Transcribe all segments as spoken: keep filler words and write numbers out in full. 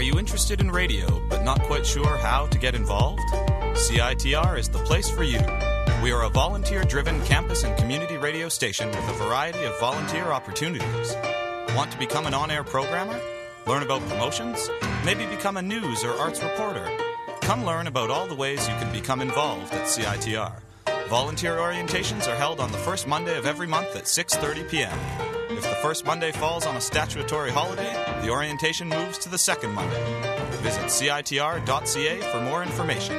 Are you interested in radio but not quite sure how to get involved? C I T R is the place for you. We are a volunteer-driven campus and community radio station with a variety of volunteer opportunities. Want to become an on-air programmer? Learn about promotions? Maybe become a news or arts reporter? Come learn about all the ways you can become involved at C I T R. Volunteer orientations are held on the first Monday of every month at six thirty p.m. If the first Monday falls on a statutory holiday, the orientation moves to the second Monday. Visit C I T R dot C A for more information.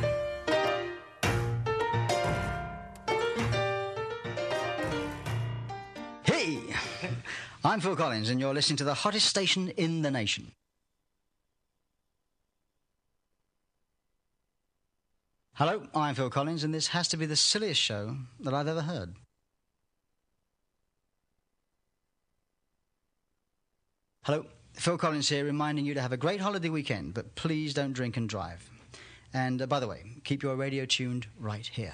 Hey! I'm Phil Collins, and you're listening to the hottest station in the nation. Hello, I'm Phil Collins, and this has to be the silliest show that I've ever heard. Hello, Phil Collins here, reminding you to have a great holiday weekend, but please don't drink and drive. And uh, by the way, keep your radio tuned right here.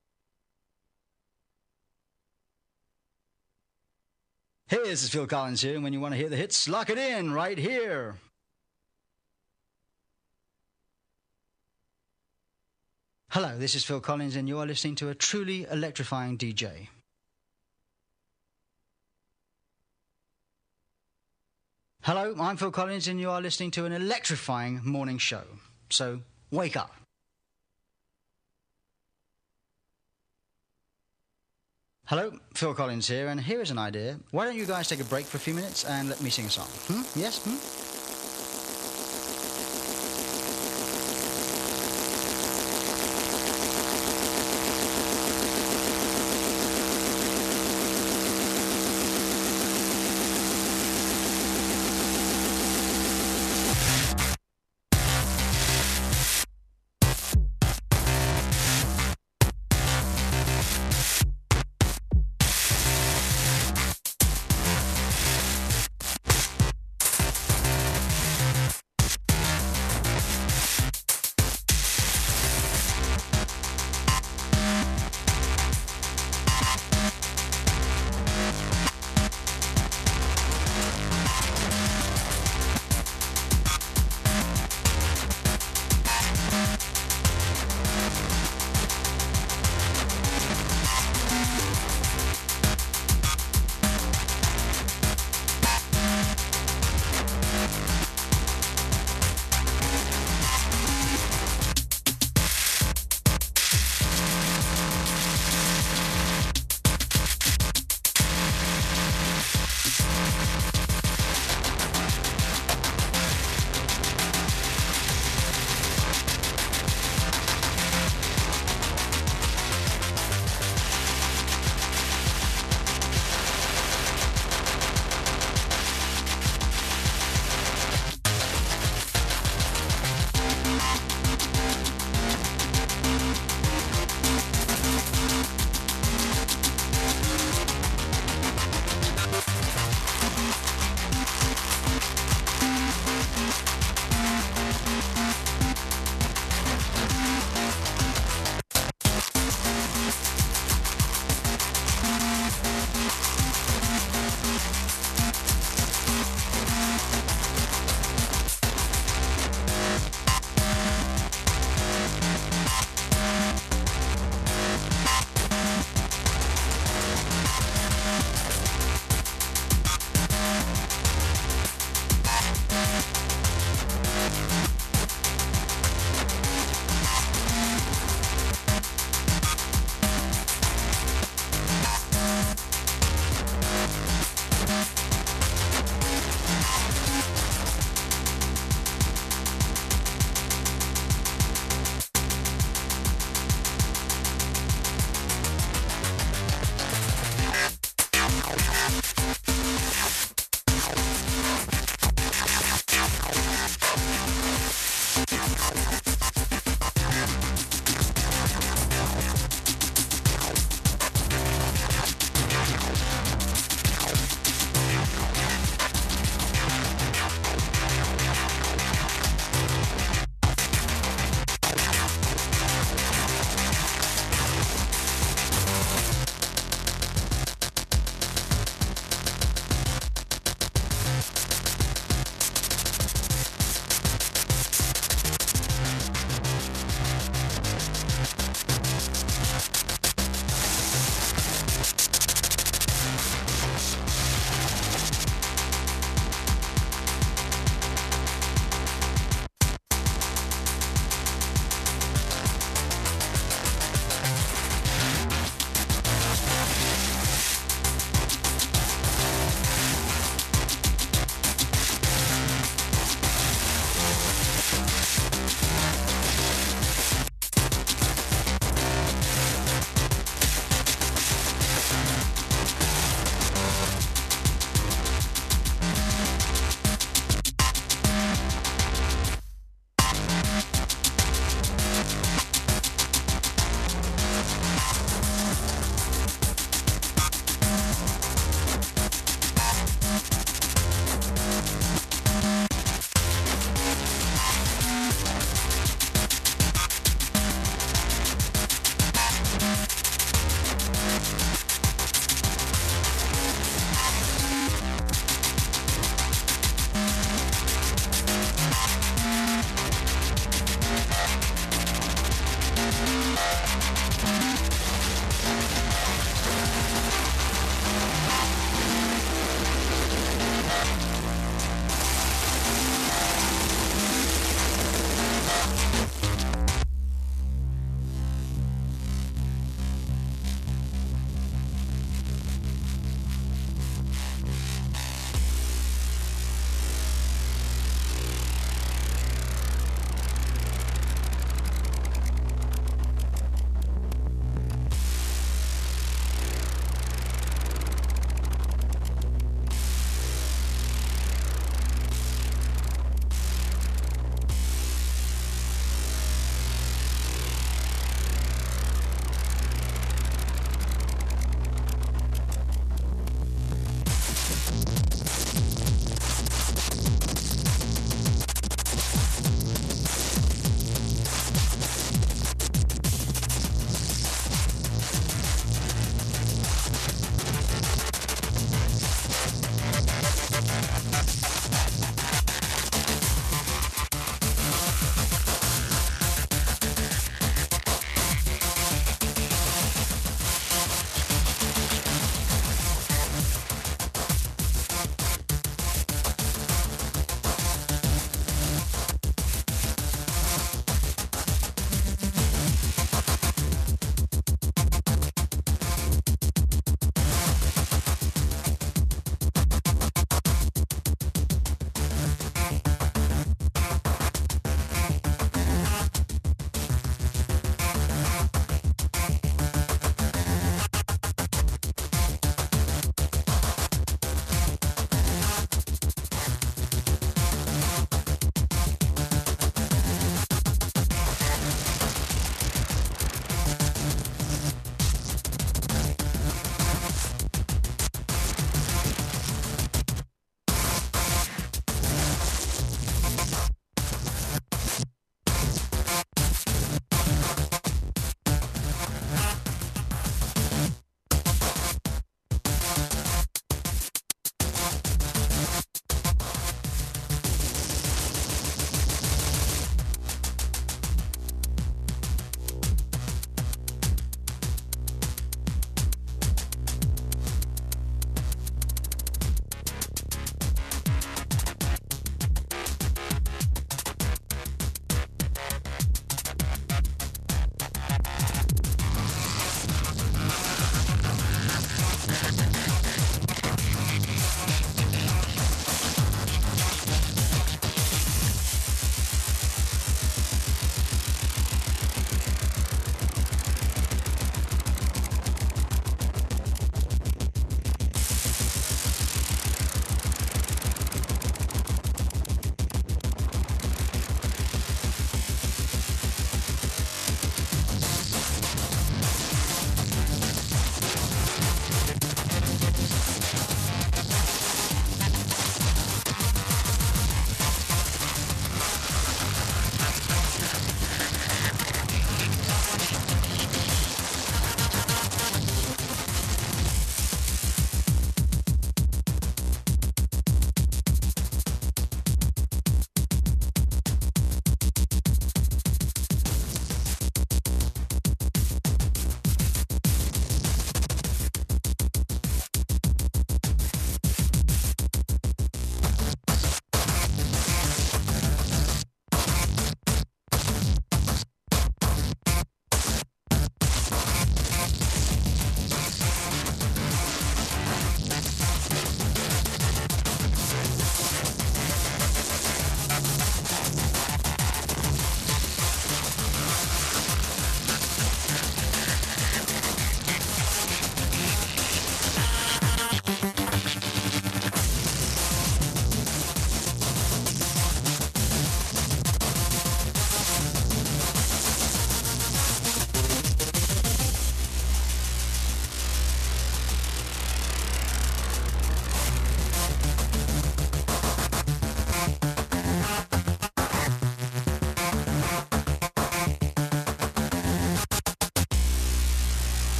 Hey, this is Phil Collins here, and when you want to hear the hits, lock it in right here. Hello, this is Phil Collins, and you are listening to a truly electrifying D J. Hello, I'm Phil Collins, and you are listening to an electrifying morning show. So, wake up. Hello, Phil Collins here, and here is an idea. Why don't you guys take a break for a few minutes and let me sing a song? Hmm? Yes? Hmm?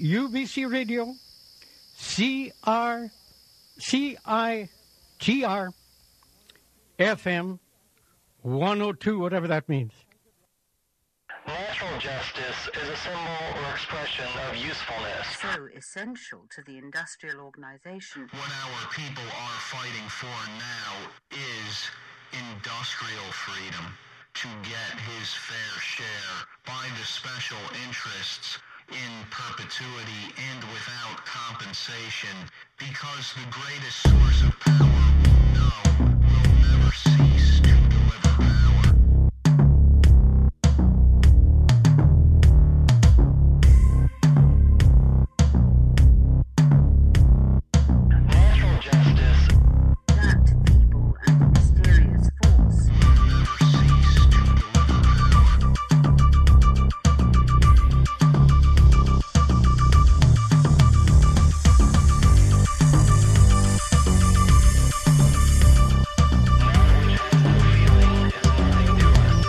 U B C Radio, C R, C I T R, F M, one oh two, whatever that means. Natural justice is a symbol or expression of usefulness. So essential to the industrial organization. What our people are fighting for now is industrial freedom, to get his fair share by the special interests in perpetuity and without compensation, because the greatest source of power we know will never cease to deliver power. Natural justice, That feeble and mysterious force. Will never cease to deliver power. that which has no feeling is nothing to us.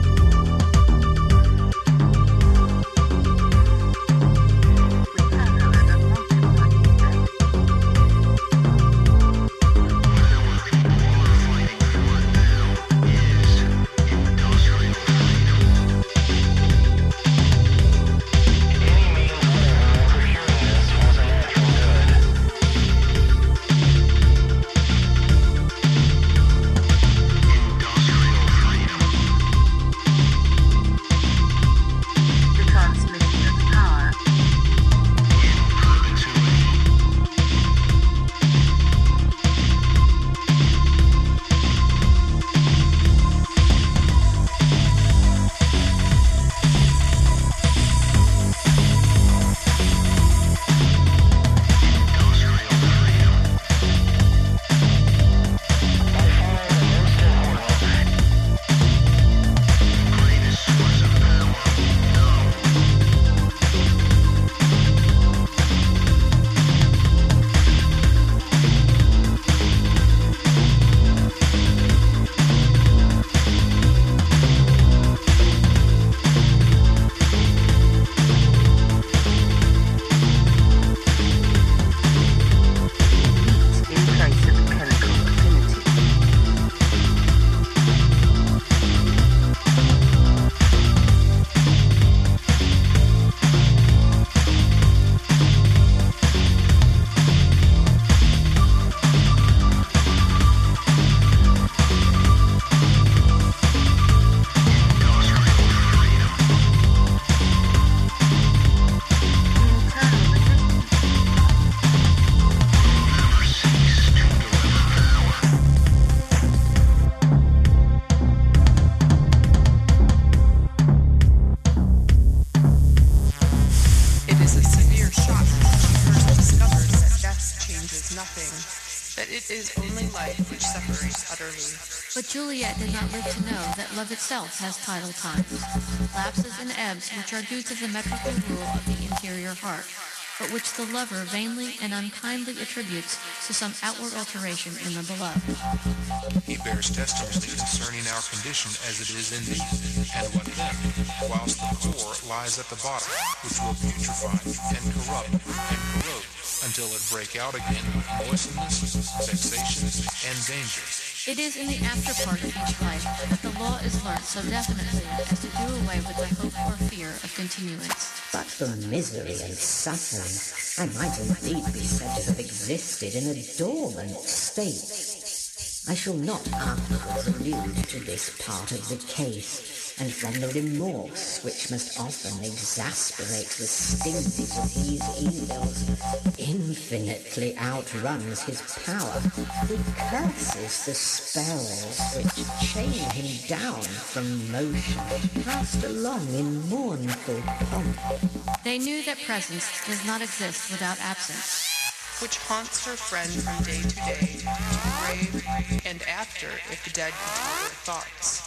We can, however, multiply the effect. What our people are fighting for now is industrial freedom. Any means whatever for curing this was a natural good. Industrial freedom. The transmission of power. In perpetuity. Industrial freedom. By far the most important, Greatest source of power we know. Heat in place of chemical affinity. Industrial freedom. Internal resistance. Never cease to deliver power. It is a severe shock when she first discovers that death changes nothing, that it is only life which separates utterly. But Juliet did not live to know that love itself has tidal times, lapses and ebbs which are due to the metrical rule of the interior heart, but which the lover vainly and unkindly attributes to some outward alteration in the beloved. He bears testimony concerning our condition as it is in thee, and what then, whilst the core lies at the bottom, which will putrefy and corrupt and corrode until it break out again with moistness, vexation, and danger. It is in the after part of each life that the law is learnt so definitely as to do away with the hope or fear of continuance. But for misery and suffering, I might indeed be said to have existed in a dormant state. I shall not afterwards allude to this part of the case, and from the remorse which must often exasperate the stings of these evils, infinitely outruns his power. He curses the spells which chain him down from motion, passed along in mournful pomp. They knew that presence does not exist without absence. Which haunts her friend from day to day, to the grave, and after, if the dead control their thoughts.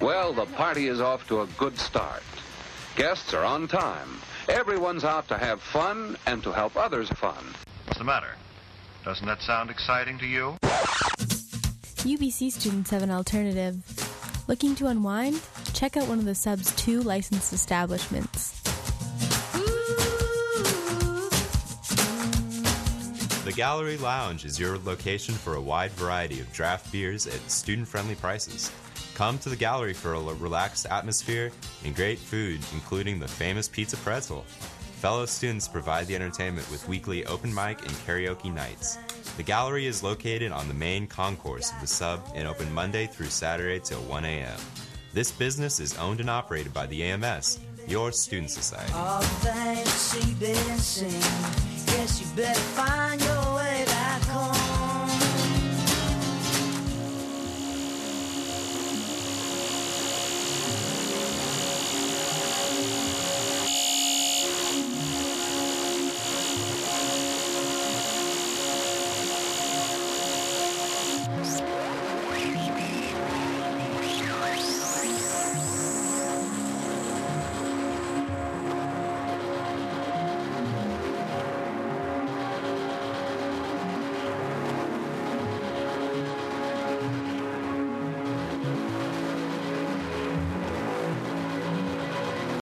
Well, the party is off to a good start. Guests are on time. Everyone's out to have fun and to help others have fun. What's the matter? Doesn't that sound exciting to you? U B C students have an alternative. Looking to unwind? Check out one of the sub's two licensed establishments. The Gallery Lounge is your location for a wide variety of draft beers at student-friendly prices. Come to the gallery for a relaxed atmosphere and great food, including the famous pizza pretzel. Fellow students provide the entertainment with weekly open mic and karaoke nights. The gallery is located on the main concourse of the sub and open Monday through Saturday till one a.m. This business is owned and operated by the A M S, your student society. All the things you see, been seen. Guess you better find your